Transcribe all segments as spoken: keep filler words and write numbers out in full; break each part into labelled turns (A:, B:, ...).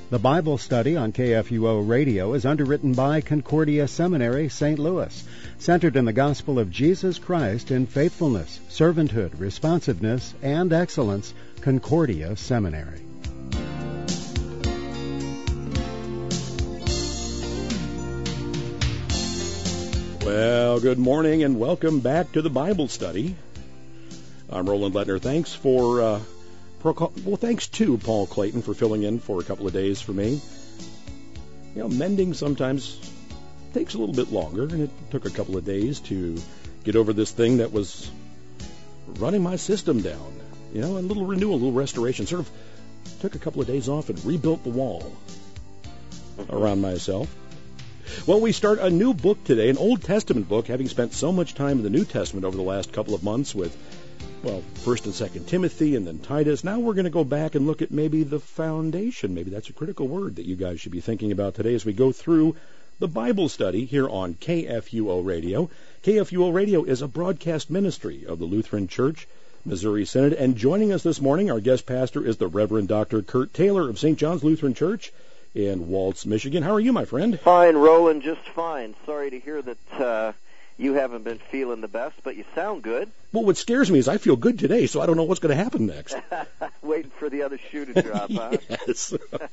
A: The Bible study on K F U O Radio is underwritten by Concordia Seminary, Saint Louis, centered in the gospel of Jesus Christ in faithfulness, servanthood, responsiveness, and excellence. Concordia Seminary.
B: Well, good morning and welcome back to the Bible study. I'm Roland Lettner. Thanks for, uh, well, thanks to Paul Clayton for filling in for a couple of days for me. You know, mending sometimes takes a little bit longer, and it took a couple of days to get over this thing that was running my system down. You know, a little renewal, a little restoration. Sort of took a couple of days off and rebuilt the wall around myself. Well, we start a new book today, an Old Testament book, having spent so much time in the New Testament over the last couple of months with, well, First and Second Timothy and then Titus. Now we're going to go back and look at maybe the foundation. Maybe that's a critical word that you guys should be thinking about today as we go through the Bible study here on K F U O Radio. K F U O Radio is a broadcast ministry of the Lutheran Church, Missouri Synod. And joining us this morning, our guest pastor is the Reverend Doctor Kurt Taylor of Saint John's Lutheran Church in Waltz, Michigan. How are you, my friend?
C: Fine, Roland, just fine. Sorry to hear that uh, you haven't been feeling the best, but you sound good.
B: Well, what scares me is I feel good today, so I don't know what's going to happen next.
C: Waiting for the other shoe to drop, huh?
B: Yes.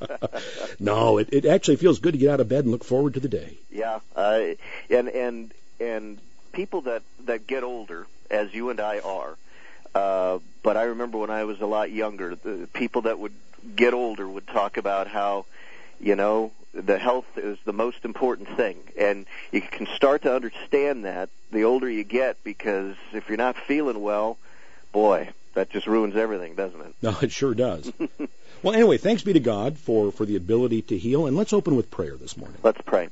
B: No, it, it actually feels good to get out of bed and look forward to the day.
C: Yeah, uh, and and and people that, that get older, as you and I are, uh, but I remember when I was a lot younger, the people that would get older would talk about how, you know, the health is the most important thing. And you can start to understand that the older you get, because if you're not feeling well, boy, that just ruins everything, doesn't it?
B: No, it sure does. Well, anyway, thanks be to God for, for the ability to heal. And let's open with prayer this morning.
C: Let's pray.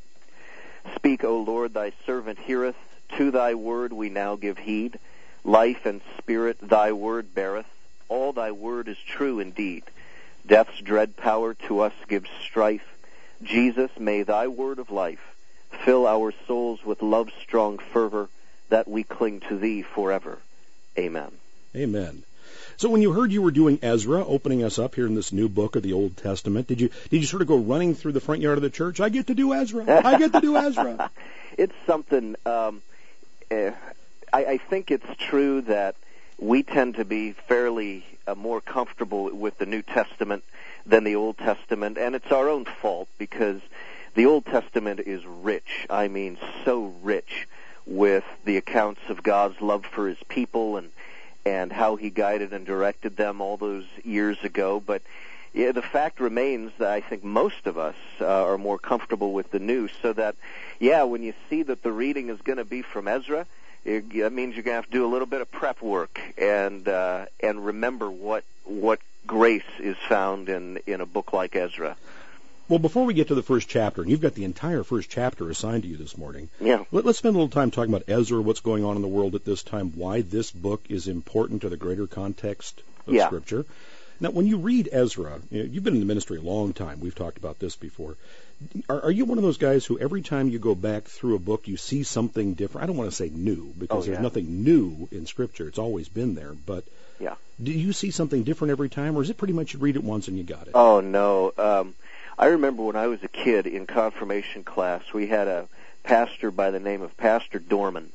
C: Speak, O Lord, thy servant heareth. To thy word we now give heed. Life and spirit thy word beareth. All thy word is true indeed. Death's dread power to us gives strife. Jesus, may thy word of life fill our souls with love's strong fervor, that we cling to thee forever. Amen.
B: Amen. So when you heard you were doing Ezra, opening us up here in this new book of the Old Testament, did you did you sort of go running through the front yard of the church? I get to do Ezra. I get to do Ezra.
C: It's something. Um, uh, I, I think it's true that we tend to be fairly uh, more comfortable with the New Testament than the Old Testament, and it's our own fault because the Old Testament is rich. I mean, so rich with the accounts of God's love for his people and and how he guided and directed them all those years ago. But yeah, the fact remains that I think most of us uh, are more comfortable with the New, so that, yeah, when you see that the reading is going to be from Ezra, it, that means you're going to have to do a little bit of prep work and uh, and remember what what grace is found in, in a book like Ezra.
B: Well, before we get to the first chapter, and you've got the entire first chapter assigned to you this morning,
C: yeah.
B: let, let's spend a little time talking about Ezra, what's going on in the world at this time, why this book is important to the greater context of
C: yeah.
B: Scripture. Now, when you read Ezra, you know, you've been in the ministry a long time. We've talked about this before. Are, are you one of those guys who every time you go back through a book, you see something different? I don't want to say new, because
C: oh,
B: there's
C: yeah.
B: nothing new in Scripture. It's always been there. But
C: yeah.
B: do you see something different every time, or is it pretty much you read it once and you got it?
C: Oh, no. Um, I remember when I was a kid in confirmation class, we had a pastor by the name of Pastor Dorman.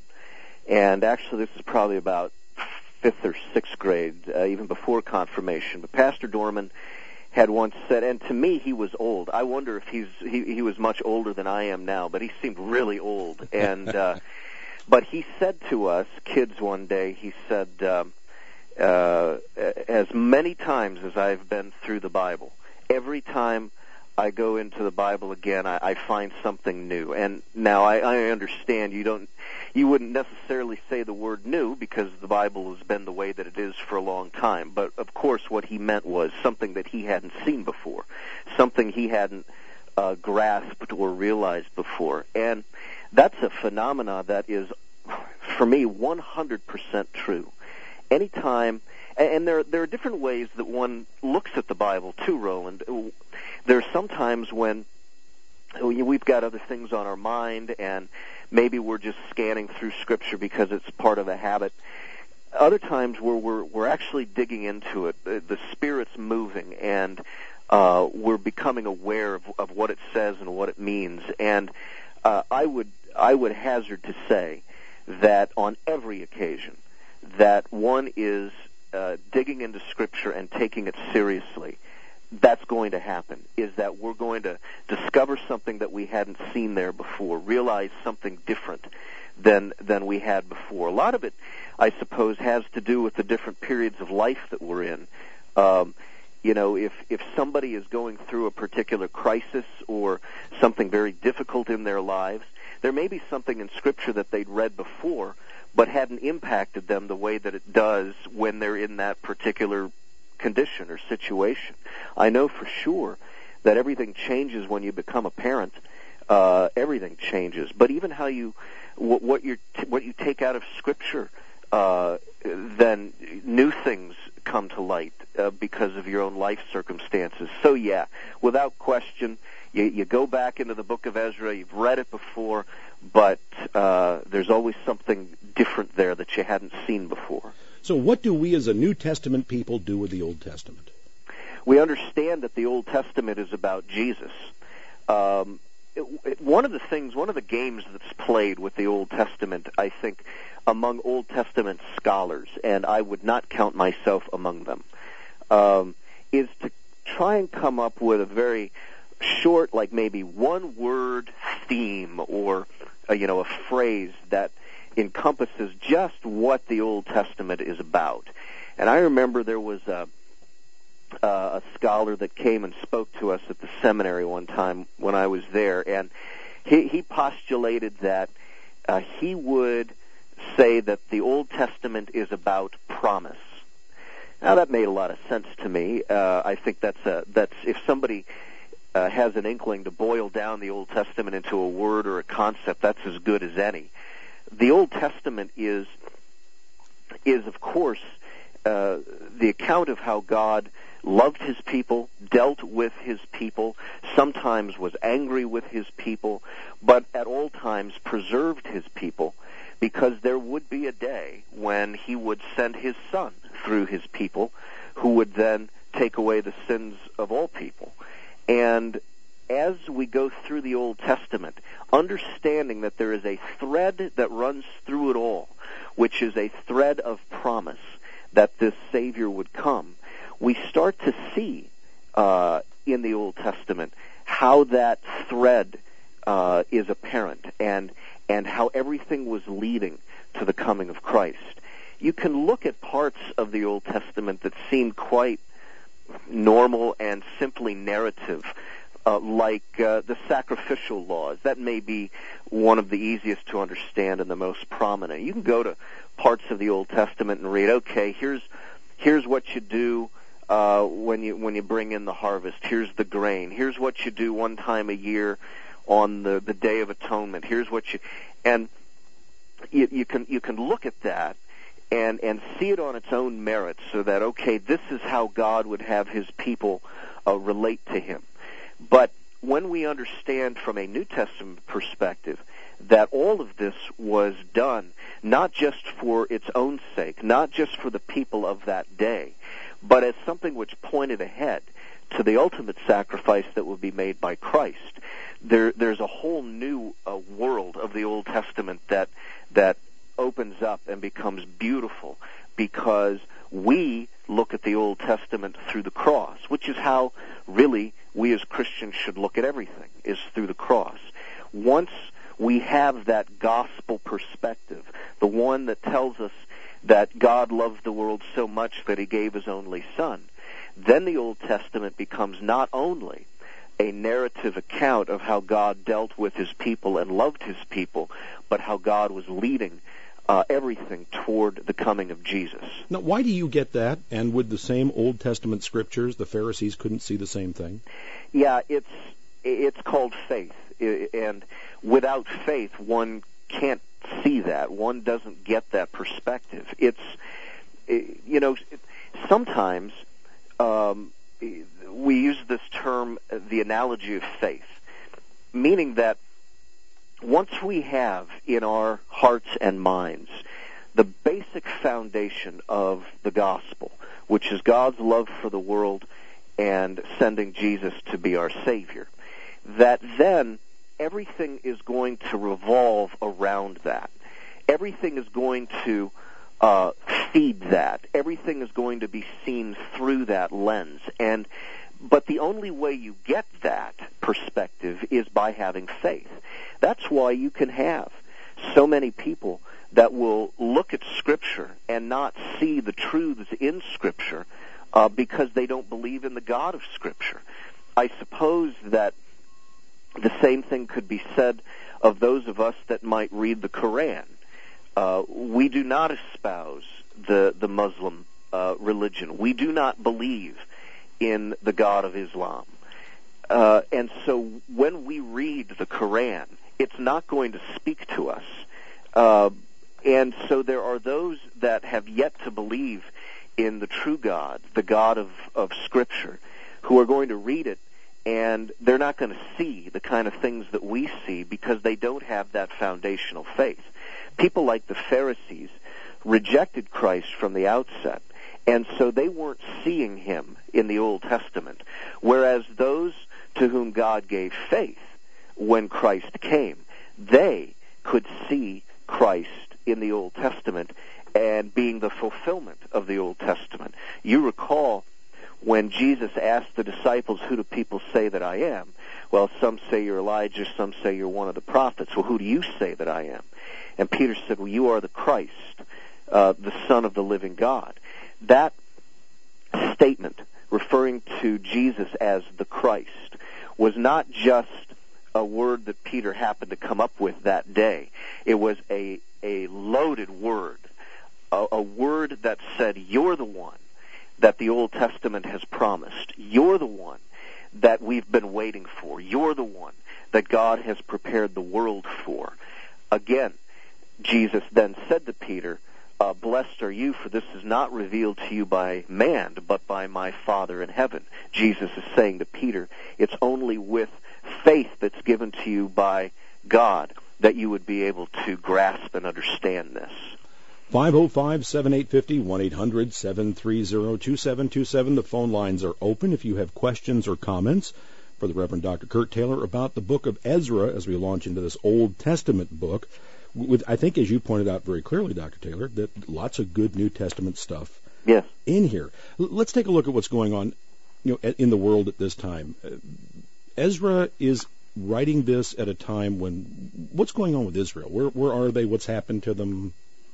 C: And actually, this is probably about fifth or sixth grade, uh, even before confirmation. But Pastor Dorman had once said, and to me he was old. I wonder if he's he, he was much older than I am now, but he seemed really old. And uh, but he said to us kids one day, he said, um, uh, as many times as I've been through the Bible, every time I go into the Bible again, I, I find something new. And now I, I understand you don't, you wouldn't necessarily say the word new because the Bible has been the way that it is for a long time. But of course, what he meant was something that he hadn't seen before, something he hadn't uh, grasped or realized before. And that's a phenomena that is, for me, one hundred percent true. Anytime. And there, there are different ways that one looks at the Bible, too, Roland. There's sometimes when we've got other things on our mind, and maybe we're just scanning through Scripture because it's part of a habit. Other times where we're, we're actually digging into it, the, the Spirit's moving, and uh, we're becoming aware of, of what it says and what it means. And uh, I would I would hazard to say that on every occasion that one is uh, digging into Scripture and taking it seriously, that's going to happen, is that we're going to discover something that we hadn't seen there before, realize something different than than we had before. A lot of it, I suppose, has to do with the different periods of life that we're in. Um, you know, if, if somebody is going through a particular crisis or something very difficult in their lives, there may be something in Scripture that they'd read before but hadn't impacted them the way that it does when they're in that particular condition or situation. I know for sure that everything changes when you become a parent. Uh, everything changes. But even how you, what, what you what you take out of Scripture, uh, then new things come to light uh, because of your own life circumstances. So yeah, without question, you, you go back into the book of Ezra. You've read it before, but uh, there's always something different there that you hadn't seen before.
B: So what do we as a New Testament people do with the Old Testament?
C: We understand that the Old Testament is about Jesus. Um, it, it, one of the things, one of the games that's played with the Old Testament, I think, among Old Testament scholars, and I would not count myself among them, um, is to try and come up with a very short, like maybe one-word theme or, uh, you know, a phrase that encompasses just what the Old Testament is about. And I remember there was a, uh, a scholar that came and spoke to us at the seminary one time when I was there, and he, he postulated that uh, he would say that the Old Testament is about promise. Now that made a lot of sense to me. Uh, I think that's a, that's if somebody uh, has an inkling to boil down the Old Testament into a word or a concept, that's as good as any. The Old Testament is, is of course, uh, the account of how God loved His people, dealt with His people, sometimes was angry with His people, but at all times preserved His people, because there would be a day when He would send His Son through His people, who would then take away the sins of all people. And as we go through the Old Testament, understanding that there is a thread that runs through it all, which is a thread of promise that this Savior would come, we start to see uh, in the Old Testament how that thread uh, is apparent and and how everything was leading to the coming of Christ. You can look at parts of the Old Testament that seem quite normal and simply narrative, Uh, like uh, the sacrificial laws. That may be one of the easiest to understand and the most prominent. You can go to parts of the Old Testament and read, okay, here's here's what you do uh, when you when you bring in the harvest. Here's the grain. Here's what you do one time a year on the, the Day of Atonement. Here's what you and you, you can you can look at that and and see it on its own merits, so that okay, this is how God would have His people uh, relate to Him. But when we understand from a New Testament perspective that all of this was done not just for its own sake, not just for the people of that day, but as something which pointed ahead to the ultimate sacrifice that would be made by Christ, there, there's a whole new uh, world of the Old Testament that that opens up and becomes beautiful, because we look at the Old Testament through the cross, which is how really we as Christians should look at everything, is through the cross. Once we have that gospel perspective, the one that tells us that God loved the world so much that He gave His only Son, then the Old Testament becomes not only a narrative account of how God dealt with His people and loved His people, but how God was leading Uh, everything toward the coming of Jesus.
B: Now, why do you get that? And with the same Old Testament scriptures, the Pharisees couldn't see the same thing?
C: Yeah, it's it's called faith. And without faith, one can't see that. One doesn't get that perspective. It's, you know, sometimes um, we use this term, the analogy of faith, meaning that once we have in our hearts and minds the basic foundation of the gospel, which is God's love for the world and sending Jesus to be our Savior, that then everything is going to revolve around that. Everything is going to uh, feed that. Everything is going to be seen through that lens. And but the only way you get that perspective is by having faith. That's why you can have so many people that will look at Scripture and not see the truths in Scripture uh, because they don't believe in the God of Scripture. I suppose that the same thing could be said of those of us that might read the Quran. Uh, we do not espouse the, the Muslim uh, religion. We do not believe in the God of Islam. Uh, and so when we read the Quran, it's not going to speak to us. Uh, and so there are those that have yet to believe in the true God, the God of, of Scripture, who are going to read it, and they're not going to see the kind of things that we see because they don't have that foundational faith. People like the Pharisees rejected Christ from the outset, and so they weren't seeing him in the Old Testament, whereas those to whom God gave faith when Christ came, they could see Christ in the Old Testament and being the fulfillment of the Old Testament. You recall when Jesus asked the disciples, "Who do people say that I am?" Well, some say you're Elijah, some say you're one of the prophets. Well, who do you say that I am? And Peter said, well, you are the Christ, uh, the Son of the living God. That statement, referring to Jesus as the Christ, was not just a word that Peter happened to come up with that day. It was a, a loaded word, a, a word that said, you're the one that the Old Testament has promised. You're the one that we've been waiting for. You're the one that God has prepared the world for. Again, Jesus then said to Peter, uh, blessed are you, for this is not revealed to you by man, but by my Father in heaven. Jesus is saying to Peter, it's only with faith that's given to you by God that you would be able to grasp and understand this.
B: five oh five, seven eight five oh, one eight hundred, seven three zero, two seven two seven. The phone lines are open if you have questions or comments for the Reverend Doctor Kurt Taylor about the book of Ezra as we launch into this Old Testament book. With, I think, as you pointed out very clearly, Doctor Taylor, that lots of good New Testament stuff
C: yes.
B: in here. L- let's take a look at what's going on, you know, in the world at this time. Uh, Ezra is writing this at a time when, what's going on with Israel? Where, where are they? What's happened to them?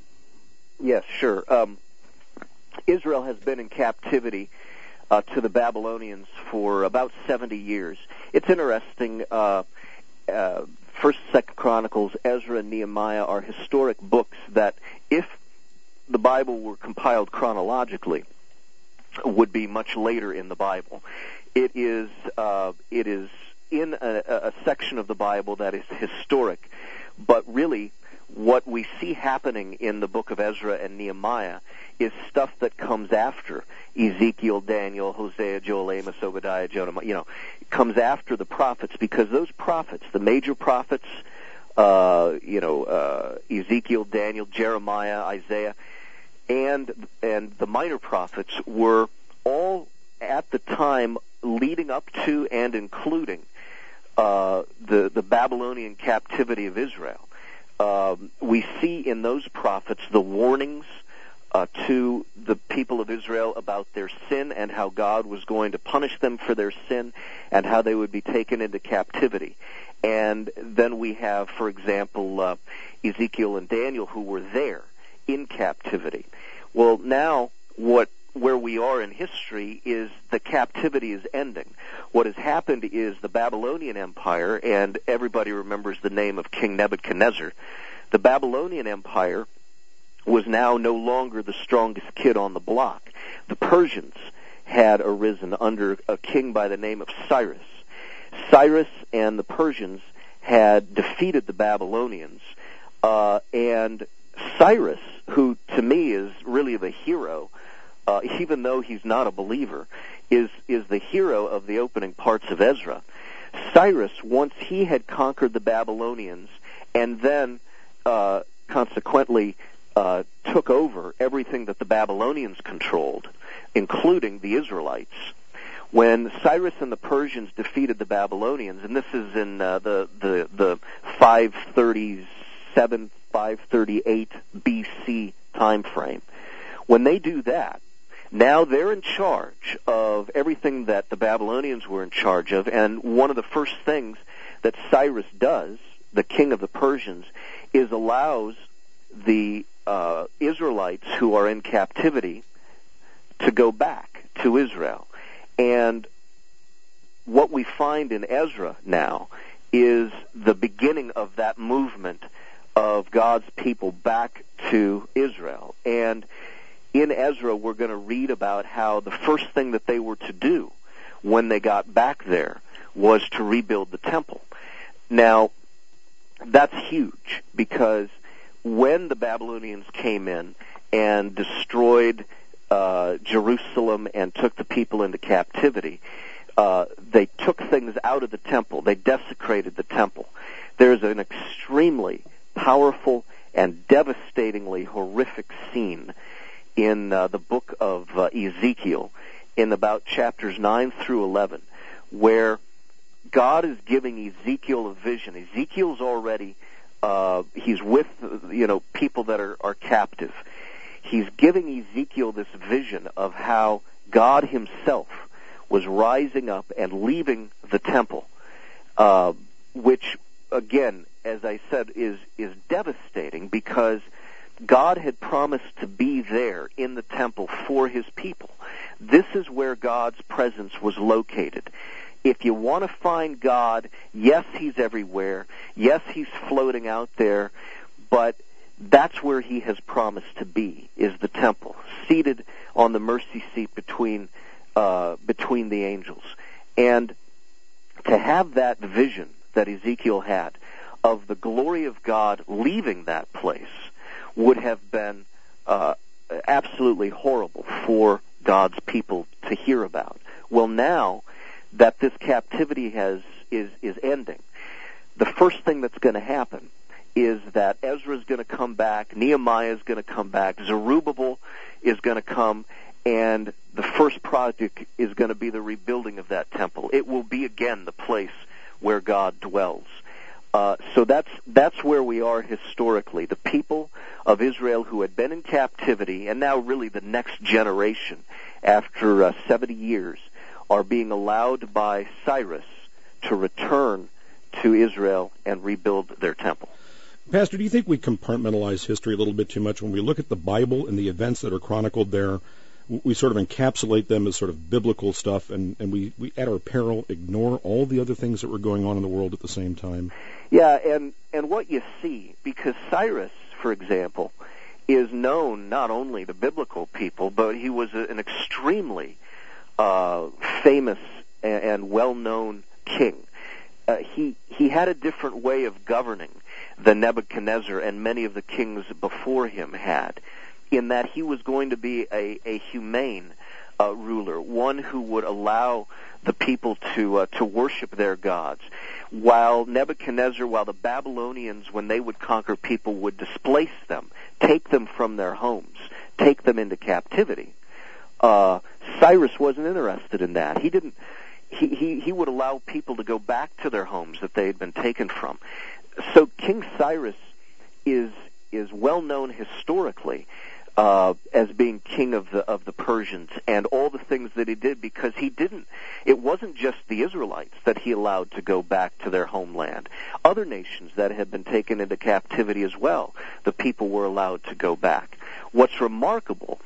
C: Yes, sure. Um, Israel has been in captivity uh, to the Babylonians for about seventy years. It's interesting. Uh, uh, First, Second Chronicles, Ezra, and Nehemiah are historic books that, if the Bible were compiled chronologically, would be much later in the Bible. It is uh, it is in a, a section of the Bible that is historic, but really what we see happening in the book of Ezra and Nehemiah is stuff that comes after Ezekiel, Daniel, Hosea, Joel, Amos, Obadiah, Jonah, you know, comes after the prophets, because those prophets, the major prophets, uh, you know, uh, Ezekiel, Daniel, Jeremiah, Isaiah, and and the minor prophets were all at the time leading up to and including uh, the the Babylonian captivity of Israel. Um, we see in those prophets the warnings uh, to the people of Israel about their sin and how God was going to punish them for their sin and how they would be taken into captivity. And then we have, for example, uh, Ezekiel and Daniel, who were there in captivity. Well, now what where we are in history is the captivity is ending. What has happened is the Babylonian Empire, and everybody remembers the name of King Nebuchadnezzar, the Babylonian Empire was now no longer the strongest kid on the block. The Persians had arisen under a king by the name of Cyrus. Cyrus and the Persians had defeated the Babylonians, uh, and Cyrus, who to me is really the hero, Uh, even though he's not a believer, is is the hero of the opening parts of Ezra. Cyrus, once he had conquered the Babylonians and then uh, consequently uh, took over everything that the Babylonians controlled, including the Israelites, When Cyrus and the Persians defeated the Babylonians, and this is in uh, the, the, the five thirty-seven, five thirty-eight B C time frame, when they do that, now they're in charge of everything that the Babylonians were in charge of, and one of the first things that Cyrus does, the king of the Persians, is allows the uh, Israelites who are in captivity to go back to Israel. And what we find in Ezra now is the beginning of that movement of God's people back to Israel. And in Ezra, we're going to read about how the first thing that they were to do when they got back there was to rebuild the temple. Now, that's huge, because when the Babylonians came in and destroyed uh, Jerusalem and took the people into captivity, uh, they took things out of the temple. They desecrated the temple. There's an extremely powerful and devastatingly horrific scene in uh, the book of uh, Ezekiel, in about chapters nine through eleven, where God is giving Ezekiel a vision. Ezekiel's already, uh, he's with, you know, people that are, are captive. He's giving Ezekiel this vision of how God himself was rising up and leaving the temple, uh, which, again, as I said, is, is devastating, because God had promised to be there in the temple for his people. This is where God's presence was located. If you want to find God, yes, he's everywhere. Yes, he's floating out there, but that's where he has promised to be, is the temple, seated on the mercy seat between uh, between the angels. And to have that vision that Ezekiel had of the glory of God leaving that place would have been uh, absolutely horrible for God's people to hear about. Well, now that this captivity has is is ending, the first thing that's going to happen is that Ezra is going to come back, Nehemiah is going to come back, Zerubbabel is going to come, and the first project is going to be the rebuilding of that temple. It will be again the place where God dwells. Uh, so that's that's where we are historically. The people of Israel who had been in captivity, and now really the next generation after uh, seventy years, are being allowed by Cyrus to return to Israel and rebuild their temple.
B: Pastor, do you think we compartmentalize history a little bit too much? When we look at the Bible and the events that are chronicled there, we sort of encapsulate them as sort of biblical stuff, and, and we, we, at our peril, ignore all the other things that were going on in the world at the same time.
C: Yeah, and, and what you see, because Cyrus, for example, is known not only to biblical people, but he was a, an extremely uh, famous and, and well-known king. Uh, he he had a different way of governing than Nebuchadnezzar and many of the kings before him had, in that he was going to be a, a humane uh, ruler, one who would allow the people to uh, to worship their gods. While Nebuchadnezzar, while the Babylonians, when they would conquer people, would displace them, take them from their homes, take them into captivity, uh, Cyrus wasn't interested in that. He didn't. He, he, he would allow people to go back to their homes that they had been taken from. So King Cyrus is is well known historically uh, as being king of the of the Persians, and all the things that he did, because he didn't. It wasn't just the Israelites that he allowed to go back to their homeland. Other nations that had been taken into captivity as well, the people were allowed to go back. What's remarkable,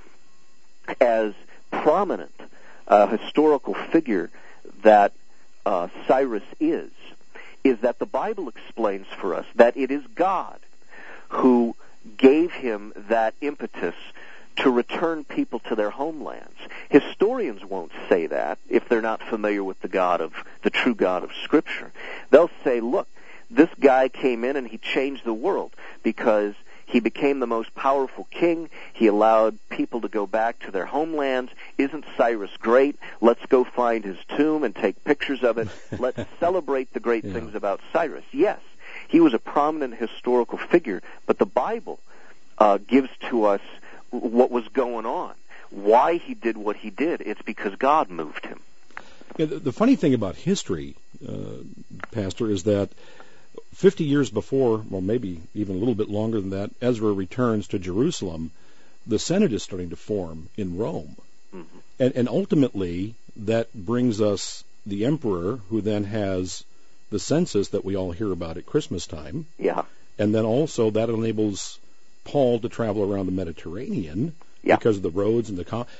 C: as prominent uh, historical figure that uh, Cyrus is, is that the Bible explains for us that it is God who gave him that impetus to return people to their homelands. Historians won't say that if they're not familiar with the God of the true God of Scripture. They'll say, look, this guy came in and he changed the world because he became the most powerful king. He allowed people to go back to their homelands. Isn't Cyrus great? Let's go find his tomb and take pictures of it. Let's celebrate the great yeah. things about Cyrus. Yes, he was a prominent historical figure, but the Bible uh, gives to us what was going on, why he did what he did. It's because God moved him.
B: Yeah, the, the funny thing about history, uh, Pastor, is that fifty years before, or maybe even a little bit longer than that, Ezra returns to Jerusalem, the Senate is starting to form in Rome. Mm-hmm. And, and ultimately, that brings us the emperor, who then has the census that we all hear about at Christmas time.
C: Yeah.
B: And then also that enables Paul to travel around the Mediterranean yeah. because of the roads and the... Com-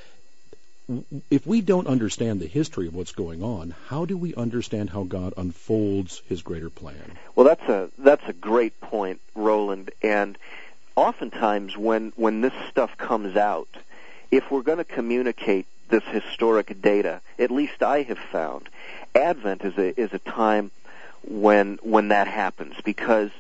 B: if we don't understand the history of what's going on, how do we understand how God unfolds his greater plan?
C: Well, that's a that's a great point, Roland. And oftentimes when, when this stuff comes out, if we're going to communicate this historic data, at least I have found, Advent is a is a time when when that happens, because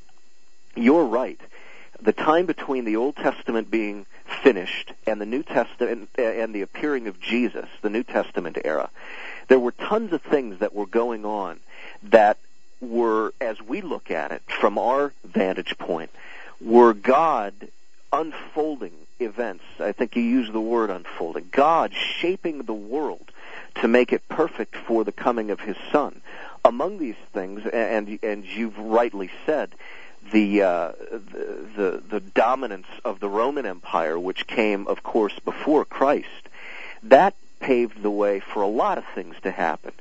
C: you're right. The time between the Old Testament being finished and the New Testament and the appearing of Jesus, the New Testament era, there were tons of things that were going on that were, as we look at it from our vantage point, were God unfolding events. I think you used the word unfolding. God shaping the world to make it perfect for the coming of his Son. Among these things, and and you've rightly said, the, uh, the the the dominance of the Roman Empire, which came, of course, before Christ, that paved the way for a lot of things to happen.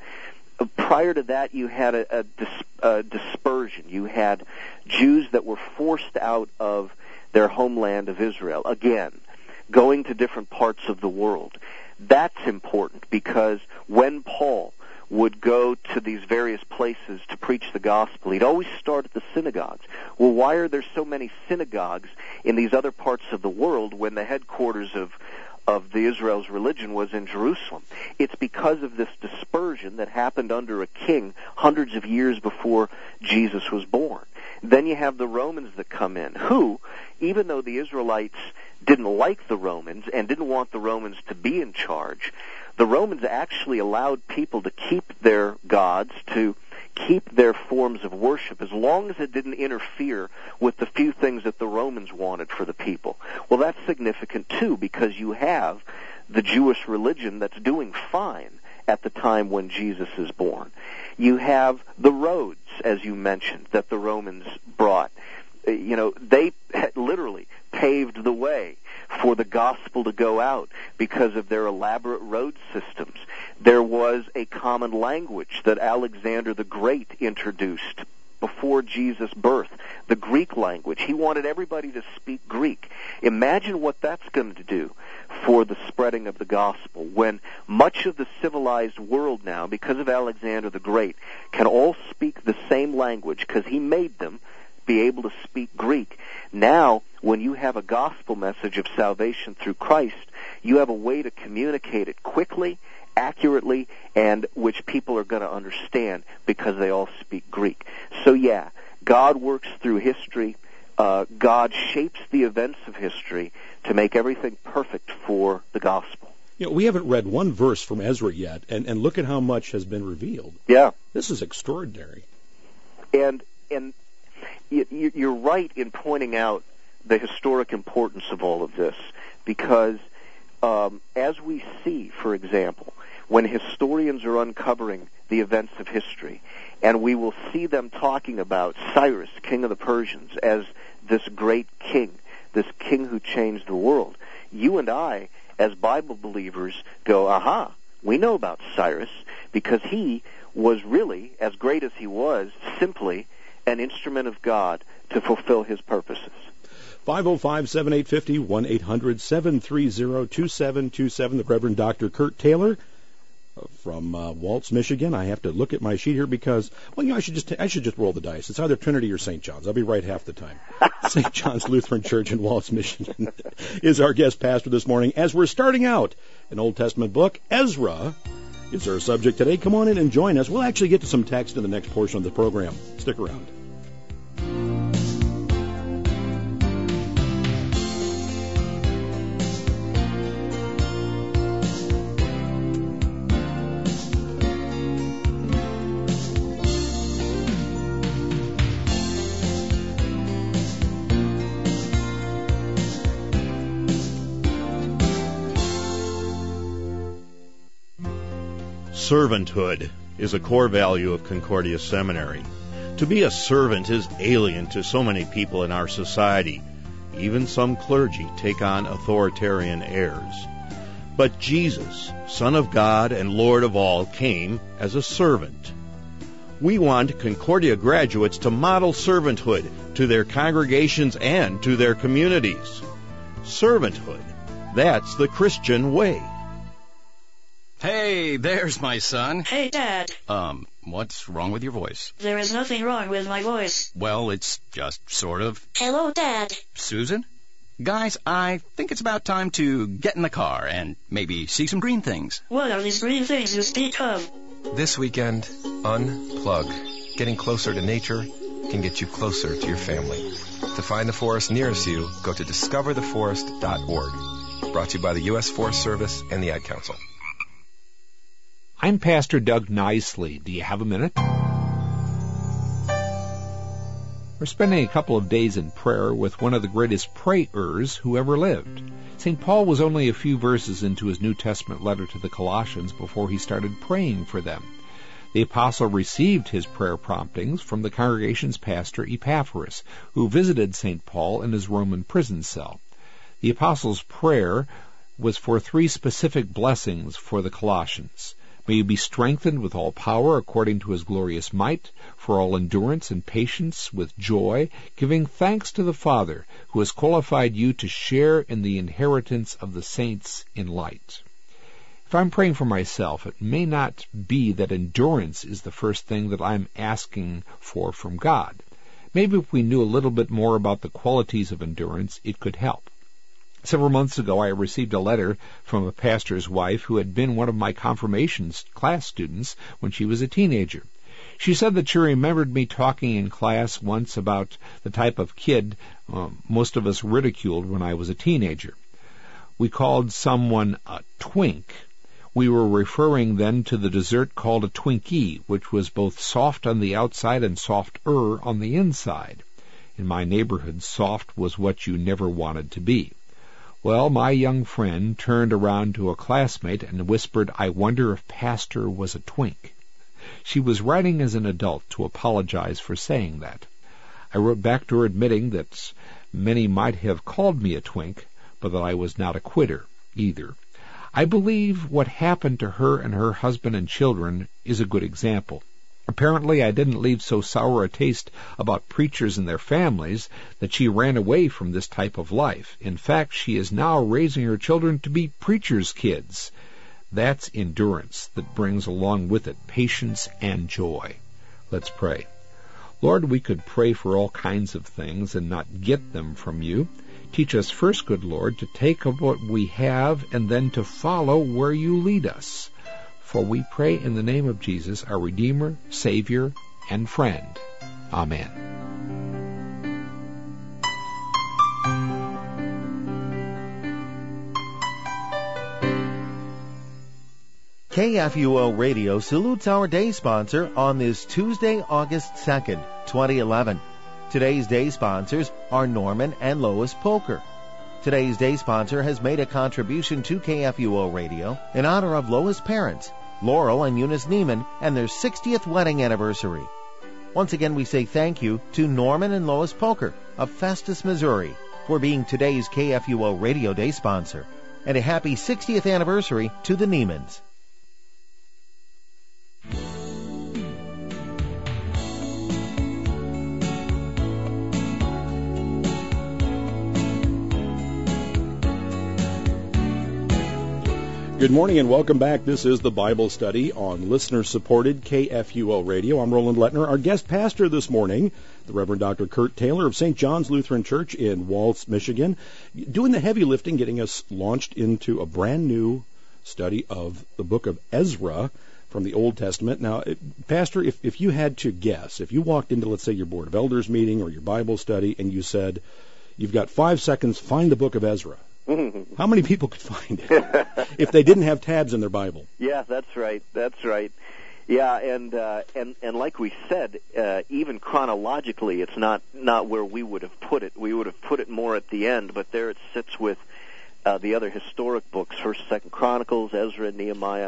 C: Prior to that, you had a, a, dis, a dispersion. You had Jews that were forced out of their homeland of Israel, again, going to different parts of the world. That's important, because when Paul would go to these various places to preach the gospel, he'd always start at the synagogues. Well, why are there so many synagogues in these other parts of the world when the headquarters of of the Israel's religion was in Jerusalem? It's because of this dispersion that happened under a king hundreds of years before Jesus was born. Then you have the Romans that come in, who, even though the Israelites didn't like the Romans and didn't want the Romans to be in charge, the Romans actually allowed people to keep their gods, to keep their forms of worship, as long as it didn't interfere with the few things that the Romans wanted for the people. Well, that's significant, too, because you have the Jewish religion that's doing fine at the time when Jesus is born. You have the roads, as you mentioned, that the Romans brought. You know, they literally paved the way for the gospel to go out because of their elaborate road systems. There was a common language that Alexander the Great introduced before Jesus' birth, the Greek language. He wanted everybody to speak Greek. Imagine what that's going to do for the spreading of the gospel, when much of the civilized world now, because of Alexander the Great, can all speak the same language because he made them be able to speak Greek. Now, when you have a gospel message of salvation through Christ, you have a way to communicate it quickly, accurately, and which people are going to understand because they all speak Greek. So yeah, God works through history. Uh, God shapes the events of history to make everything perfect for the gospel.
B: You know, we haven't read one verse from Ezra yet, and, and look at how much has been revealed.
C: Yeah.
B: This is extraordinary.
C: And and you're right in pointing out the historic importance of all of this, because um, as we see, for example, when historians are uncovering the events of history, and we will see them talking about Cyrus, king of the Persians, as this great king, this king who changed the world, you and I, as Bible believers, go, aha, we know about Cyrus, because he was really, as great as he was, simply an instrument of God to fulfill his purposes.
B: five oh five, seven eight five oh, one eight hundred, seven three zero, two seven two seven. The Reverend Doctor Kurt Taylor uh, from uh, Waltz, Michigan. I have to look at my sheet here because, well, you know, I should just t- I should just roll the dice. It's either Trinity or Saint John's. I'll be right half the time. Saint John's Lutheran Church in Waltz, Michigan is our guest pastor this morning as we're starting out an Old Testament book. Ezra is our subject today. Come on in and join us. We'll actually get to some text in the next portion of the program. Stick around.
D: Servanthood is a core value of Concordia Seminary. To be a servant is alien to so many people in our society. Even some clergy take on authoritarian airs. But Jesus, Son of God and Lord of all, came as a servant. We want Concordia graduates to model servanthood to their congregations and to their communities. Servanthood, that's the Christian way.
E: Hey, there's my son.
F: Hey, Dad.
E: Um, what's wrong with your voice?
F: There is nothing wrong with my voice.
E: Well, it's just sort of.
F: Hello, Dad.
E: Susan? Guys, I think it's about time to get in the car and maybe see some green things.
F: What are these green things you speak of?
G: This weekend, unplug. Getting closer to nature can get you closer to your family. To find the forest nearest you, go to discover the forest dot org. Brought to you by the U S Forest Service and the Ad Council.
H: I'm Pastor Doug Nicely. Do you have a minute? We're spending a couple of days in prayer with one of the greatest prayers who ever lived. Saint Paul was only a few verses into his New Testament letter to the Colossians before he started praying for them. The apostle received his prayer promptings from the congregation's pastor Epaphras, who visited Saint Paul in his Roman prison cell. The apostle's prayer was for three specific blessings for the Colossians. May you be strengthened with all power according to his glorious might, for all endurance and patience with joy, giving thanks to the Father, who has qualified you to share in the inheritance of the saints in light. If I'm praying for myself, it may not be that endurance is the first thing that I'm asking for from God. Maybe if we knew a little bit more about the qualities of endurance, it could help. Several months ago, I received a letter from a pastor's wife who had been one of my confirmation class students when she was a teenager. She said that she remembered me talking in class once about the type of kid uh, most of us ridiculed when I was a teenager. We called someone a twink. We were referring then to the dessert called a Twinkie, which was both soft on the outside and softer on the inside. In my neighborhood, soft was what you never wanted to be. Well, my young friend turned around to a classmate and whispered, "I wonder if Pastor was a twink." She was writing as an adult to apologize for saying that. I wrote back to her admitting that many might have called me a twink, but that I was not a quitter either. I believe what happened to her and her husband and children is a good example. Apparently, I didn't leave so sour a taste about preachers and their families that she ran away from this type of life. In fact, she is now raising her children to be preachers' kids. That's endurance that brings along with it patience and joy. Let's pray. Lord, we could pray for all kinds of things and not get them from you. Teach us first, good Lord, to take of what we have and then to follow where you lead us. For we pray in the name of Jesus, our Redeemer, Savior, and friend. Amen.
I: K F U O Radio salutes our day sponsor on this Tuesday, August second, twenty eleven. Today's day sponsors are Norman and Lois Poker. Today's day sponsor has made a contribution to K F U O Radio in honor of Lois' parents, Laurel and Eunice Neiman, and their sixtieth wedding anniversary. Once again, we say thank you to Norman and Lois Poker of Festus, Missouri, for being today's K F U O Radio Day sponsor, and a happy sixtieth anniversary to the Neimans.
B: Good morning and welcome back. This is the Bible Study on listener-supported K F U O Radio. I'm Roland Lettner. Our guest pastor this morning, the Reverend Doctor Kurt Taylor of Saint John's Lutheran Church in Waltz, Michigan, doing the heavy lifting, getting us launched into a brand new study of the book of Ezra from the Old Testament. Now, Pastor, if, if you had to guess, if you walked into, let's say, your Board of Elders meeting or your Bible study and you said, you've got five seconds, find the book of Ezra, how many people could find it if they didn't have tabs in their Bible?
C: Yeah, that's right. That's right. Yeah, and uh, and and like we said, uh, even chronologically, it's not not where we would have put it. We would have put it more at the end, but there it sits with uh, the other historic books: First, Second Chronicles, Ezra, Nehemiah.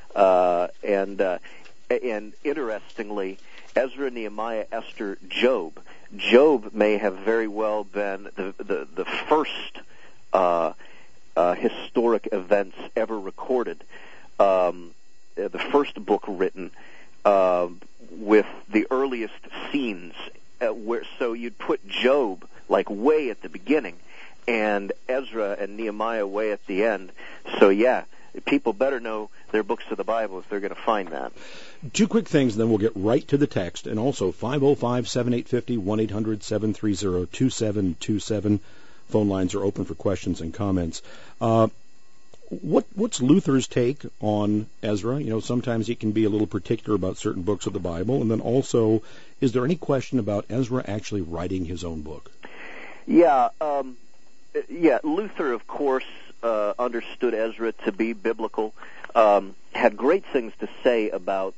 C: Uh, and uh, and interestingly, Ezra, Nehemiah, Esther, Job. Job may have very well been the the, the first uh, uh, historic events ever recorded, um, the first book written uh, with the earliest scenes. Uh, where so you'd put Job like way at the beginning, and Ezra and Nehemiah way at the end. So yeah. People better know their books of the Bible if they're going to find that.
B: Two quick things, then we'll get right to the text. And also, five oh five, seven eight five oh, one eight hundred, seven three zero, two seven two seven. Phone lines are open for questions and comments. Uh, what What's Luther's take on Ezra? You know, sometimes he can be a little particular about certain books of the Bible. And then also, is there any question about Ezra actually writing his own book?
C: Yeah, um, yeah. Luther, of course, Uh, understood Ezra to be biblical, um, had great things to say about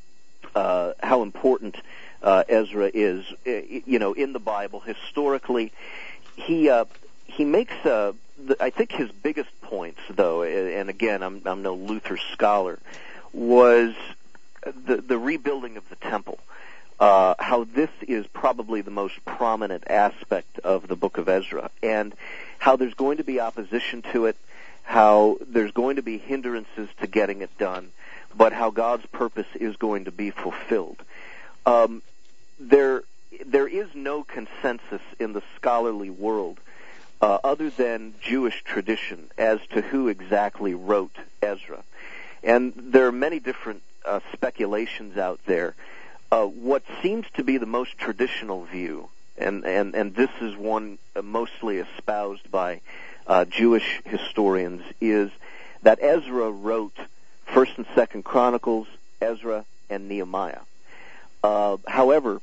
C: uh, how important uh, Ezra is, you know, in the Bible historically. He uh, he makes, uh, the, I think, his biggest points, though, and again, I'm, I'm no Luther scholar, was the the rebuilding of the temple. Uh, how this is probably the most prominent aspect of the book of Ezra, and how there's going to be opposition to it, how there's going to be hindrances to getting it done, but how God's purpose is going to be fulfilled. Um, there, there is no consensus in the scholarly world uh, other than Jewish tradition as to who exactly wrote Ezra. And there are many different uh, speculations out there. Uh, what seems to be the most traditional view, and, and, and this is one uh, mostly espoused by uh, Jewish historians, is that Ezra wrote First and Second Chronicles, Ezra, and Nehemiah. Uh, however,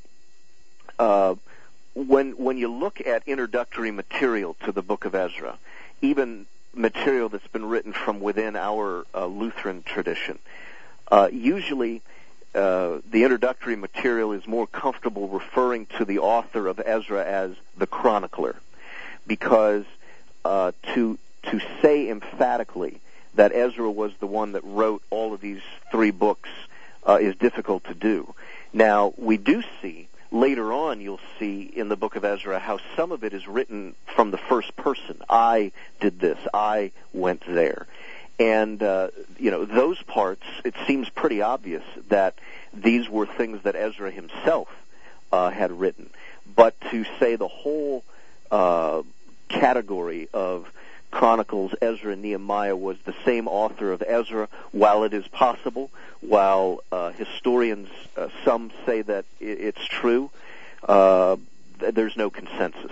C: uh, when when you look at introductory material to the book of Ezra, even material that's been written from within our uh, Lutheran tradition, uh, usually Uh, the introductory material is more comfortable referring to the author of Ezra as the chronicler, because uh, to to say emphatically that Ezra was the one that wrote all of these three books uh, is difficult to do. Now, we do see, later on you'll see in the book of Ezra how some of it is written from the first person. I did this. I went there. And, uh, you know, those parts, it seems pretty obvious that these were things that Ezra himself uh, had written. But to say the whole uh, category of Chronicles, Ezra, and Nehemiah was the same author of Ezra, while it is possible, while uh, historians, uh, some say that it's true, uh, there's no consensus.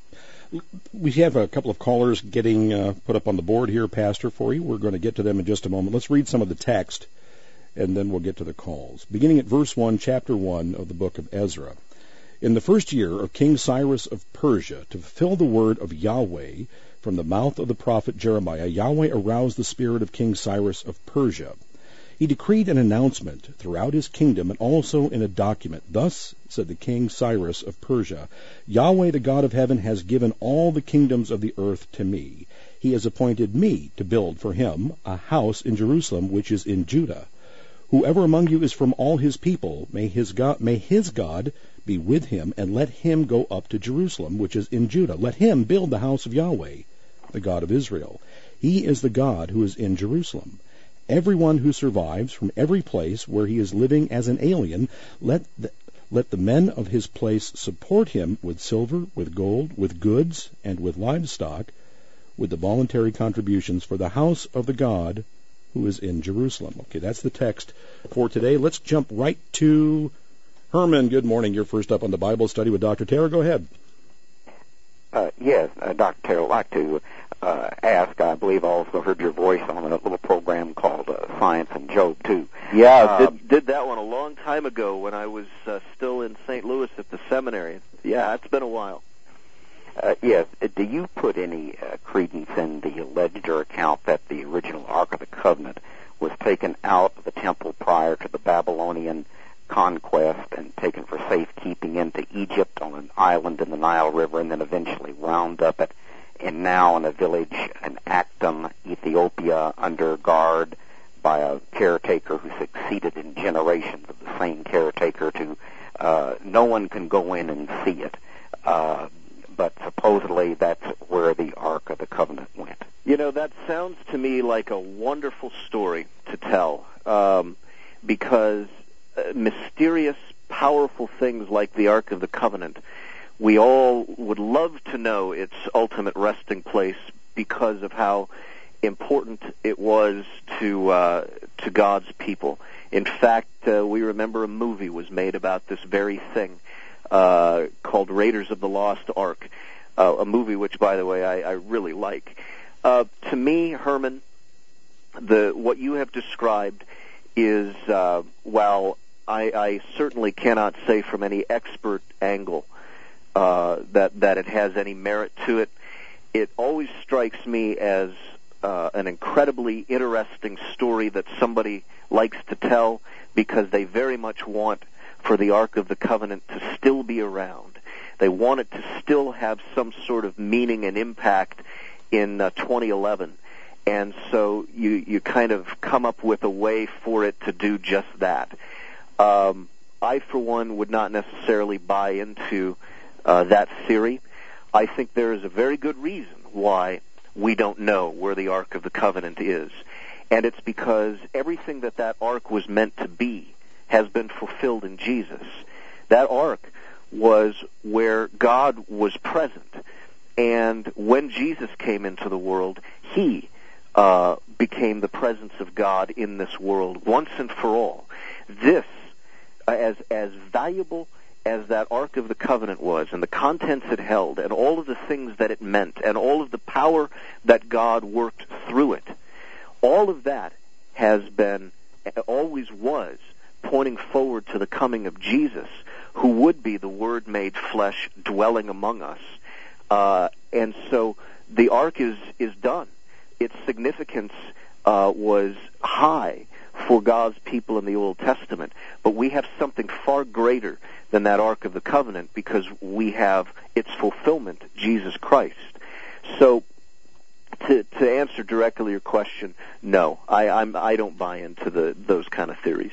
B: We have a couple of callers getting uh, put up on the board here, Pastor, for you. We're going to get to them in just a moment. Let's read some of the text, and then we'll get to the calls. Beginning at verse one, chapter one of the book of Ezra. In the first year of King Cyrus of Persia, to fulfill the word of Yahweh from the mouth of the prophet Jeremiah, Yahweh aroused the spirit of King Cyrus of Persia. He decreed an announcement throughout his kingdom and also in a document. Thus said the king Cyrus of Persia, Yahweh, the God of heaven, has given all the kingdoms of the earth to me. He has appointed me to build for him a house in Jerusalem, which is in Judah. Whoever among you is from all his people, may his God, may his God be with him, and let him go up to Jerusalem, which is in Judah. Let him build the house of Yahweh, the God of Israel. He is the God who is in Jerusalem. Everyone who survives from every place where he is living as an alien, let the, let the men of his place support him with silver, with gold, with goods, and with livestock, with the voluntary contributions for the house of the God who is in Jerusalem. Okay, that's the text for today. Let's jump right to Herman. Good morning. You're first up on the Bible study with Doctor Taylor. Go ahead.
J: Uh, yes, uh, Doctor Taylor, I'd like to uh, ask, I believe I also heard your voice on a little program called uh, Science and Job, too.
C: Yeah,
J: uh,
C: did, did that one a long time ago when I was uh, still in Saint Louis at the seminary. Yeah, it's been a while.
J: Uh, yes, do you put any uh, credence in the alleged account that the original Ark of the Covenant was taken out of the temple prior to the Babylonian conquest and taken for safekeeping into Egypt on an island in the Nile River, and then eventually wound up at and now in a village in Actum, Ethiopia, under guard by a caretaker who succeeded in generations of the same caretaker to uh, no one can go in and see it. Uh, but supposedly that's where the Ark of the Covenant went.
C: You know, that sounds to me like a wonderful story to tell, um, because uh, mysterious, powerful things like the Ark of the Covenant, we all would love to know its ultimate resting place because of how important it was to uh, to God's people. In fact, uh, we remember a movie was made about this very thing uh, called Raiders of the Lost Ark, uh, a movie which, by the way, I, I really like. Uh, to me, Herman, the what you have described is, uh, while I, I certainly cannot say from any expert angle uh, that that it has any merit to it, it always strikes me as uh, an incredibly interesting story that somebody likes to tell because they very much want for the Ark of the Covenant to still be around. They want it to still have some sort of meaning and impact in uh, twenty eleven. And so you, you kind of come up with a way for it to do just that. Um, I, for one, would not necessarily buy into uh, that theory. I think there is a very good reason why we don't know where the Ark of the Covenant is. And it's because everything that that Ark was meant to be has been fulfilled in Jesus. That Ark was where God was present. And when Jesus came into the world, he uh, became the presence of God in this world once and for all. This, uh, as as valuable as that Ark of the Covenant was, and the contents it held, and all of the things that it meant, and all of the power that God worked through it, all of that has been, always was, pointing forward to the coming of Jesus, who would be the Word made flesh dwelling among us. Uh, and so the Ark is, is done. Its significance uh, was high for God's people in the Old Testament, but we have something far greater than that Ark of the Covenant because we have its fulfillment, Jesus Christ. So to, to answer directly your question, no, I, I'm, I don't buy into the, those kind of theories.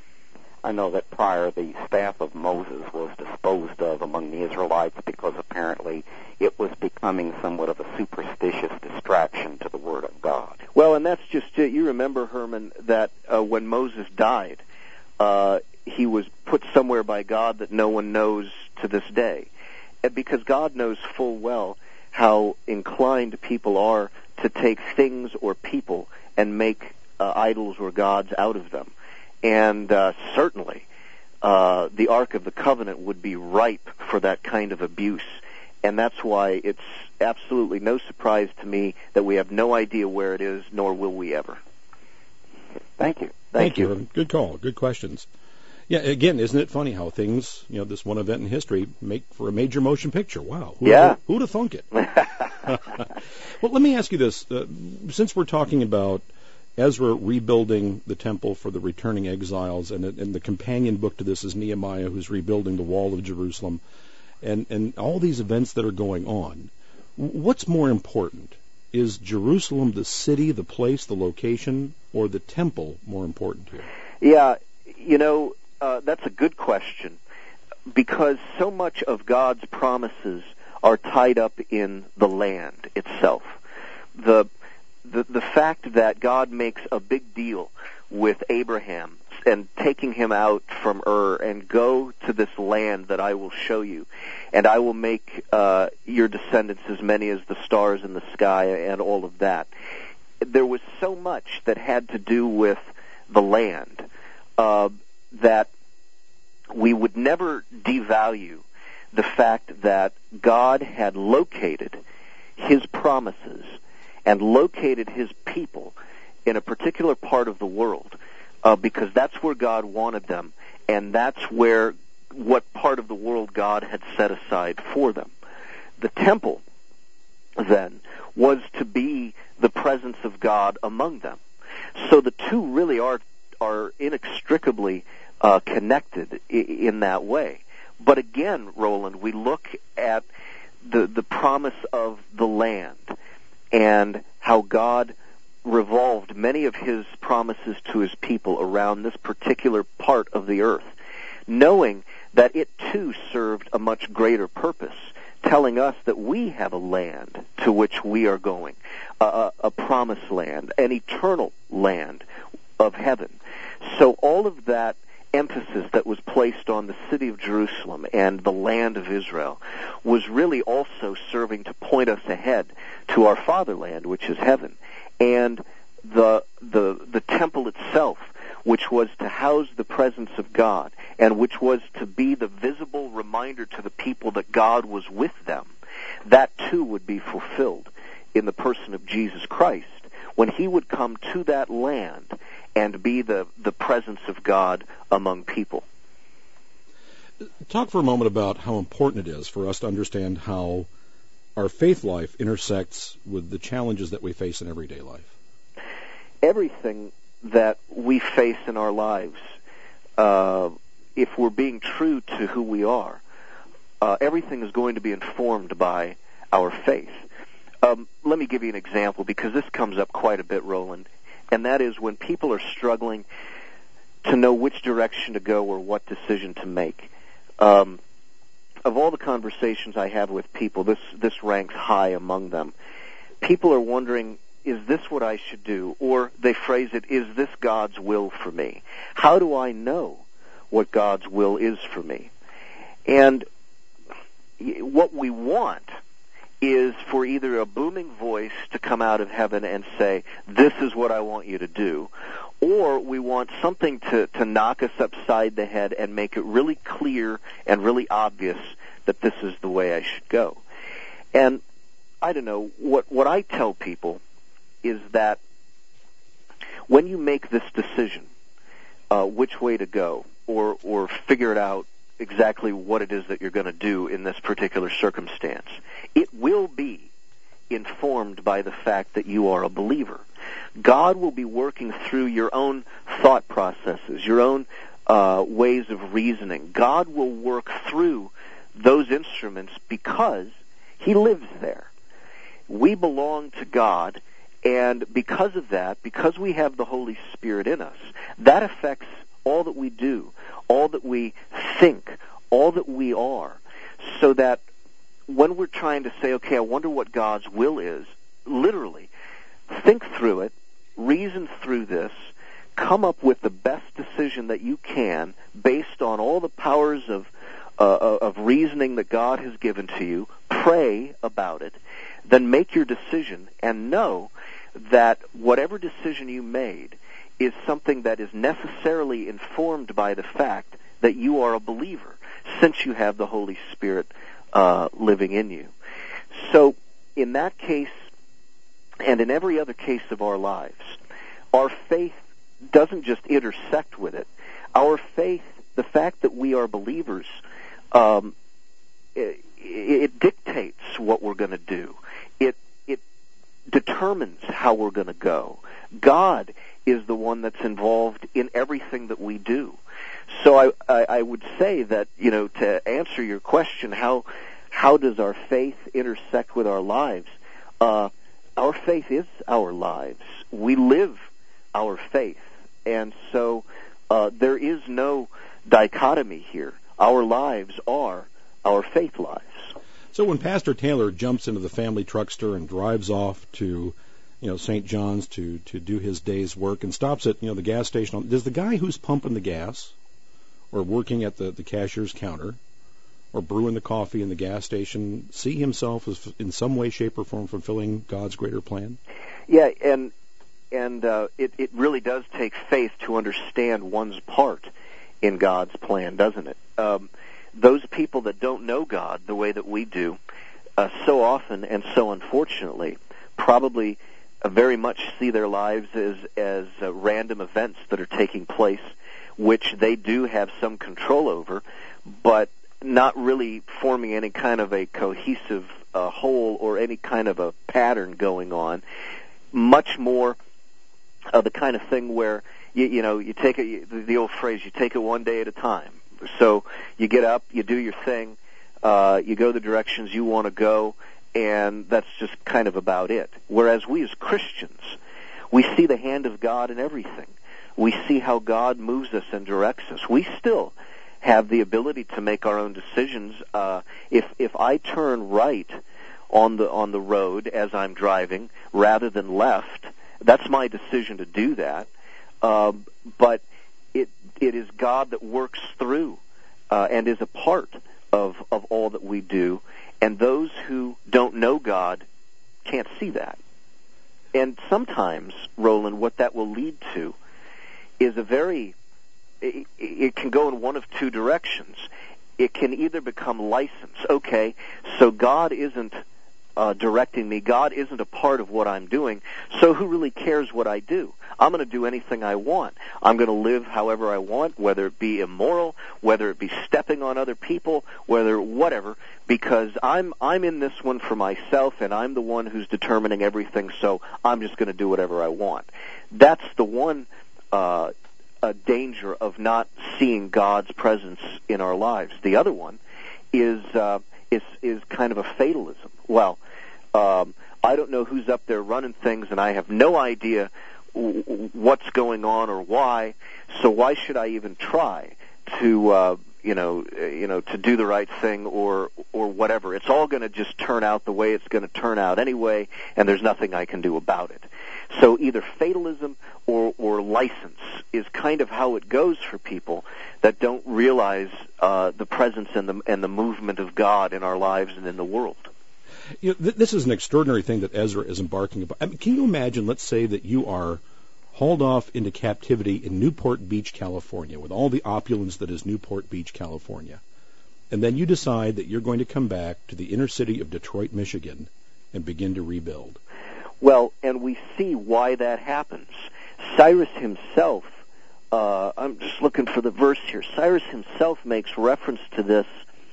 J: I know that prior the staff of Moses was disposed of among the Israelites because apparently it was becoming somewhat of a superstitious distraction to the Word of God.
C: Well, and that's just it. You remember, Herman, that uh, when Moses died, uh, he was put somewhere by God that no one knows to this day. And because God knows full well how inclined people are to take things or people and make uh, idols or gods out of them. And uh, certainly, uh, the Ark of the Covenant would be ripe for that kind of abuse. And that's why it's absolutely no surprise to me that we have no idea where it is, nor will we ever.
J: Thank you.
B: Thank, Thank you. you. Good call. Good questions. Yeah, again, isn't it funny how things, you know, this one event in history make for a major motion picture? Wow. Who,
C: yeah.
B: Who, who'd have thunk it? Well, let me ask you this. Uh, since we're talking about Ezra rebuilding the temple for the returning exiles, and, and the companion book to this is Nehemiah, who's rebuilding the wall of Jerusalem, and, and all these events that are going on. What's more important? Is Jerusalem the city, the place, the location, or the temple more important here?
C: Yeah, you know, uh, that's a good question, because so much of God's promises are tied up in the land itself. The The, the fact that God makes a big deal with Abraham and taking him out from Ur and go to this land that I will show you, and I will make uh, your descendants as many as the stars in the sky and all of that. There was so much that had to do with the land uh, that we would never devalue the fact that God had located his promises and located his people in a particular part of the world, uh, because that's where God wanted them, and that's where what part of the world God had set aside for them. The temple, then, was to be the presence of God among them. So the two really are are inextricably uh, connected I- in that way. But again, Roland, we look at the the promise of the land, and how God revolved many of his promises to his people around this particular part of the earth, knowing that it too served a much greater purpose, telling us that we have a land to which we are going, a, a promised land, an eternal land of heaven. So all of that emphasis that was placed on the city of Jerusalem and the land of Israel was really also serving to point us ahead to our fatherland, which is heaven, and the the the temple itself, which was to house the presence of God and which was to be the visible reminder to the people that God was with them. That too would be fulfilled in the person of Jesus Christ when he would come to that land and be the, the presence of God among people.
B: Talk for a moment about how important it is for us to understand how our faith life intersects with the challenges that we face in everyday life.
C: Everything that we face in our lives, uh, if we're being true to who we are, uh, everything is going to be informed by our faith. Um, let me give you an example, because this comes up quite a bit, Roland, and that is when people are struggling to know which direction to go or what decision to make. Um, of all the conversations I have with people, this, this ranks high among them. People are wondering, is this what I should do? Or they phrase it, is this God's will for me? How do I know what God's will is for me? And what we want is for either a booming voice to come out of heaven and say, this is what I want you to do, or we want something to, to knock us upside the head and make it really clear and really obvious that this is the way I should go. And I don't know, what, what I tell people is that when you make this decision, uh, which way to go, or, or figure it out exactly what it is that you're going to do in this particular circumstance, it will be informed by the fact that you are a believer. God will be working through your own thought processes, your own uh, ways of reasoning. God will work through those instruments because he lives there. We belong to God, and because of that, because we have the Holy Spirit in us, that affects all that we do, all that we think, all that we are, so that when we're trying to say, okay, I wonder what God's will is, literally, think through it, reason through this, come up with the best decision that you can based on all the powers of uh, of reasoning that God has given to you, pray about it, then make your decision and know that whatever decision you made is something that is necessarily informed by the fact that you are a believer, since you have the Holy Spirit uh, living in you. So in that case, and in every other case of our lives, our faith doesn't just intersect with it. Our faith, the fact that we are believers, um, it, it dictates what we're going to do. It it determines how we're going to go. God is the one that's involved in everything that we do. So I, I, I would say that, you know, to answer your question, how how does our faith intersect with our lives? Uh, our faith is our lives. We live our faith, and so uh, there is no dichotomy here. Our lives are our faith lives.
B: So when Pastor Taylor jumps into the family truckster and drives off to, you know, Saint John's to, to do his day's work and stops at, you know, the gas station, does the guy who's pumping the gas or working at the, the cashier's counter or brewing the coffee in the gas station see himself as in some way, shape, or form fulfilling God's greater plan?
C: Yeah, and and uh, it, it really does take faith to understand one's part in God's plan, doesn't it? Um, those people that don't know God the way that we do, uh, so often and so unfortunately, probably uh, very much see their lives as, as uh, random events that are taking place, which they do have some control over, but not really forming any kind of a cohesive uh, whole or any kind of a pattern going on. Much more uh, the kind of thing where, you, you know, you take it, the old phrase, you take it one day at a time. So you get up, you do your thing, uh, you go the directions you want to go, and that's just kind of about it. Whereas we as Christians, We see the hand of God in everything. We see how God moves us and directs us. We still have the ability to make our own decisions. Uh, if if I turn right on the on the road as I'm driving rather than left, that's my decision to do that. Uh, but it it is God that works through uh, and is a part of of all that we do. And those who don't know God can't see that. And sometimes, Roland, what that will lead to is a very, it, it can go in one of two directions. It can either become license. Okay, so God isn't uh, directing me. God isn't a part of what I'm doing. So who really cares what I do? I'm going to do anything I want. I'm going to live however I want, whether it be immoral, whether it be stepping on other people, whether whatever, because I'm I'm in this one for myself, and I'm the one who's determining everything, so I'm just going to do whatever I want. That's the one uh, a danger of not seeing God's presence in our lives. The other one is uh, is is kind of a fatalism. Well, um, I don't know who's up there running things, and I have no idea what's going on or why, so why should I even try to uh you know you know to do the right thing or or whatever? It's all going to just turn out the way it's going to turn out anyway, and there's nothing I can do about it. So either fatalism or or license is kind of how it goes for people that don't realize uh the presence and the and the movement of God in our lives and in the world.
B: You know, th- this is an extraordinary thing that Ezra is embarking upon. I mean, can you imagine, let's say that you are hauled off into captivity in Newport Beach, California, with all the opulence that is Newport Beach, California, and then you decide that you're going to come back to the inner city of Detroit, Michigan, and begin to rebuild.
C: Well, and we see why that happens. Cyrus himself, uh, I'm just looking for the verse here, Cyrus himself makes reference to this,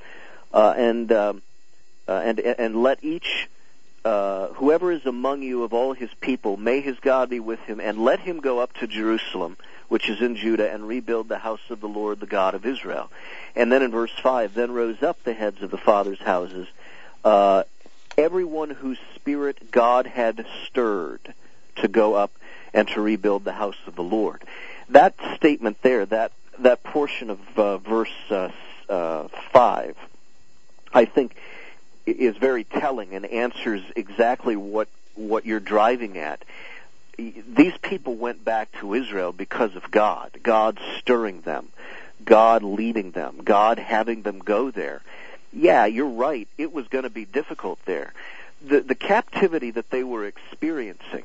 C: uh, and... Um, Uh, and and let each, uh, whoever is among you of all his people, may his God be with him, and let him go up to Jerusalem, which is in Judah, and rebuild the house of the Lord, the God of Israel. And then in verse five, then rose up the heads of the fathers' houses, uh, everyone whose spirit God had stirred to go up and to rebuild the house of the Lord. That statement there, that, that portion of uh, verse uh, uh, five, I think, is very telling and answers exactly what what you're driving at. These people went back to Israel because of God, God stirring them, God leading them, God having them go there. Yeah, you're right. It was going to be difficult there. The the captivity that they were experiencing,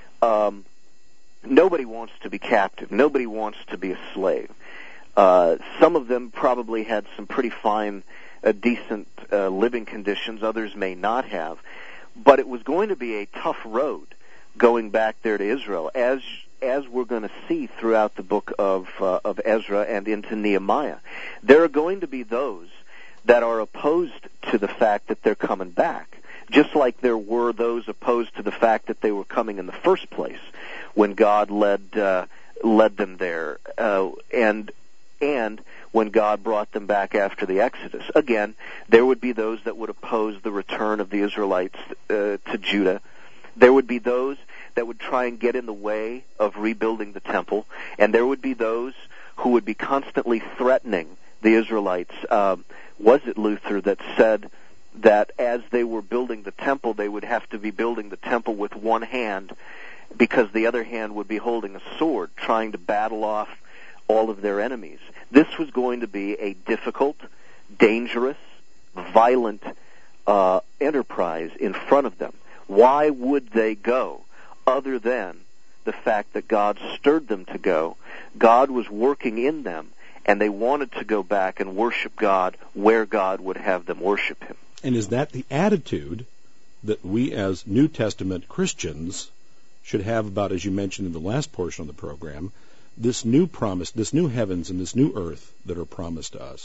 C: um, nobody wants to be captive. Nobody wants to be a slave. Uh, some of them probably had some pretty fine Uh, decent uh, living conditions. Others may not have. But it was going to be a tough road going back there to Israel, as as we're going to see throughout the book of uh, of Ezra and into Nehemiah. There are going to be those that are opposed to the fact that they're coming back, just like there were those opposed to the fact that they were coming in the first place when God led uh, led them there, uh, and and when God brought them back after the Exodus. Again, there would be those that would oppose the return of the Israelites uh, to Judah. There would be those that would try and get in the way of rebuilding the temple, and there would be those who would be constantly threatening the Israelites. Um, was it Luther that said that as they were building the temple, they would have to be building the temple with one hand because the other hand would be holding a sword, trying to battle off all of their enemies. This was going to be a difficult, dangerous, violent uh, enterprise in front of them. Why would they go other than the fact that God stirred them to go? God was working in them, and they wanted to go back and worship God where God would have them worship Him.
B: And is that the attitude that we as New Testament Christians should have about, as you mentioned in the last portion of the program, this new promise, this new heavens and this new earth that are promised to us?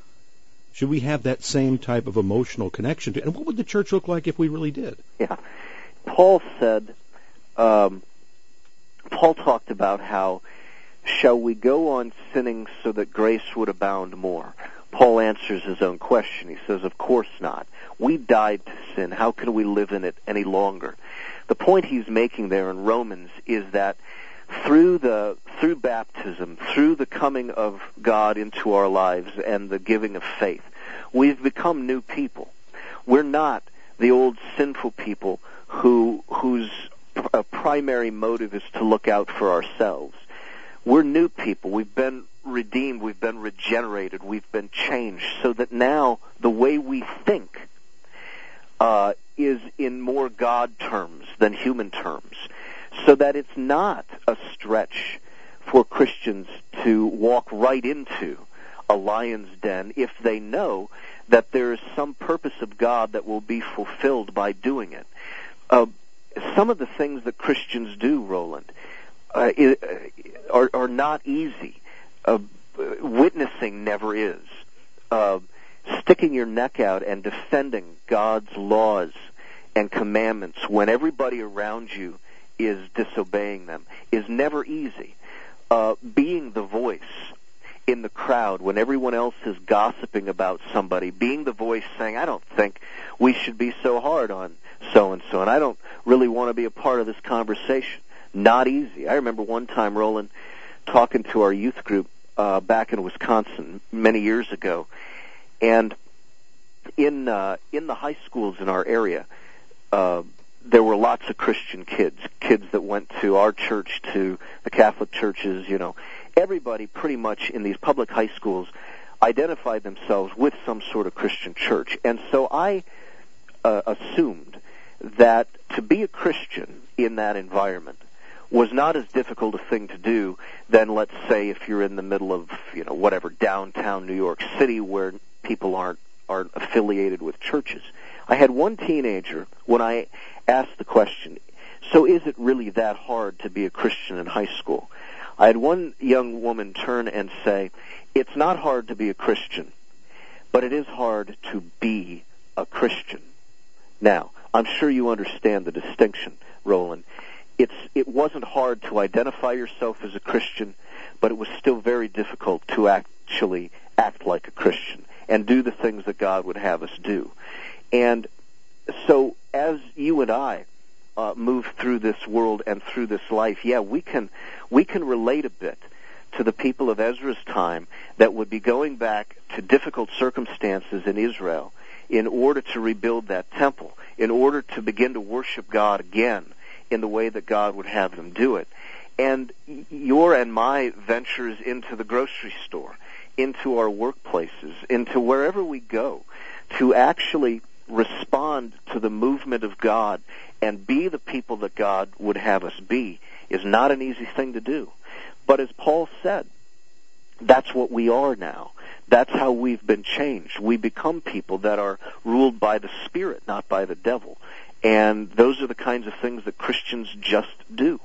B: Should we have that same type of emotional connection to it? And what would the church look like if we really did?
C: Yeah. Paul said, um, Paul talked about how, shall we go on sinning so that grace would abound more? Paul answers his own question. He says, of course not. We died to sin. How can we live in it any longer? the point he's making there in Romans is that through the through baptism, through the coming of God into our lives and the giving of faith, we've become new people. We're not the old sinful people who whose pr- primary motive is to look out for ourselves. We're new people. We've been redeemed. We've been regenerated. We've been changed so that now the way we think uh, is in more God terms than human terms, so that it's not a stretch for Christians to walk right into a lion's den if they know that there is some purpose of God that will be fulfilled by doing it. Uh, some of the things that Christians do, Roland, uh, are, are not easy. Uh, witnessing never is. Uh, sticking your neck out and defending God's laws and commandments when everybody around you is disobeying them is never easy. Uh, being the voice in the crowd when everyone else is gossiping about somebody, being the voice saying, I don't think we should be so hard on so-and-so, and I don't really want to be a part of this conversation. Not easy. I remember one time, Roland, talking to our youth group uh, back in Wisconsin many years ago, and in uh, in the high schools in our area, uh, there were lots of Christian kids, kids that went to our church, to the Catholic churches, you know. Everybody pretty much in these public high schools identified themselves with some sort of Christian church. And so I uh, assumed that to be a Christian in that environment was not as difficult a thing to do than, let's say, if you're in the middle of, you know, whatever, downtown New York City where people aren't aren't affiliated with churches. I had one teenager, when I asked the question, so is it really that hard to be a Christian in high school? I had one young woman turn and say, it's not hard to be a Christian, but it is hard to be a Christian. Now, I'm sure you understand the distinction, Roland. It's, it wasn't hard to identify yourself as a Christian, but it was still very difficult to actually act like a Christian and do the things that God would have us do. And so as you and I uh, move through this world and through this life, yeah, we can we can relate a bit to the people of Ezra's time that would be going back to difficult circumstances in Israel in order to rebuild that temple, in order to begin to worship God again in the way that God would have them do it. And your and my ventures into the grocery store, into our workplaces, into wherever we go, to actually respond to the movement of God and be the people that God would have us be is not an easy thing to do. But as Paul said, that's what we are now. That's how we've been changed. We become people that are ruled by the Spirit, not by the devil. And those are the kinds of things that Christians just do.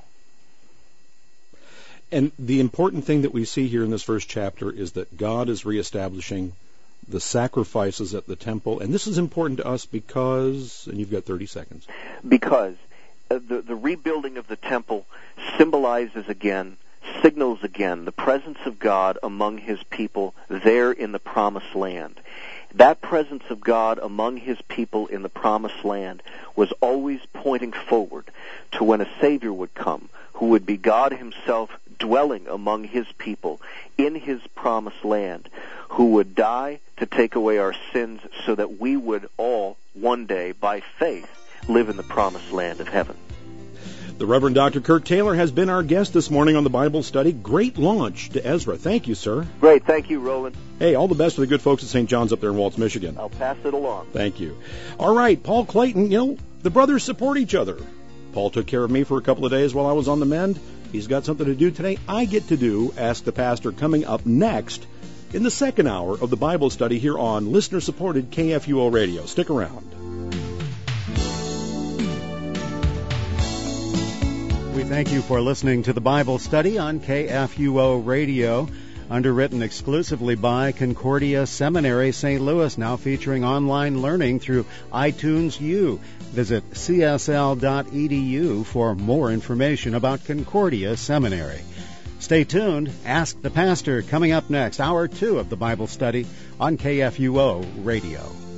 B: And the important thing that we see here in this first chapter is that God is reestablishing the sacrifices at the temple. And this is important to us because, and you've got thirty seconds.
C: Because uh, the, the rebuilding of the temple symbolizes again, signals again, the presence of God among His people there in the Promised Land. That presence of God among His people in the Promised Land was always pointing forward to when a Savior would come, who would be God Himself dwelling among His people in His Promised Land, who would die to take away our sins so that we would all one day, by faith, live in the Promised Land of heaven.
B: The Reverend Doctor Kurt Taylor has been our guest this morning on the Bible Study. Great launch to Ezra. Thank you, sir.
C: Great. Thank you, Roland.
B: Hey, all the best to the good folks at Saint John's up there in Waltz, Michigan.
C: I'll pass it along.
B: Thank you. All right, Paul Clayton, you know, the brothers support each other. Paul took care of me for a couple of days while I was on the mend. He's got something to do today. I get to do Ask the Pastor coming up next in the second hour of the Bible Study here on listener-supported K F U O Radio. Stick around.
A: We thank you for listening to the Bible Study on K F U O Radio, underwritten exclusively by Concordia Seminary, Saint Louis, now featuring online learning through iTunes U. Visit c s l dot e d u for more information about Concordia Seminary. Stay tuned. Ask the Pastor coming up next, hour two of the Bible Study on K F U O Radio.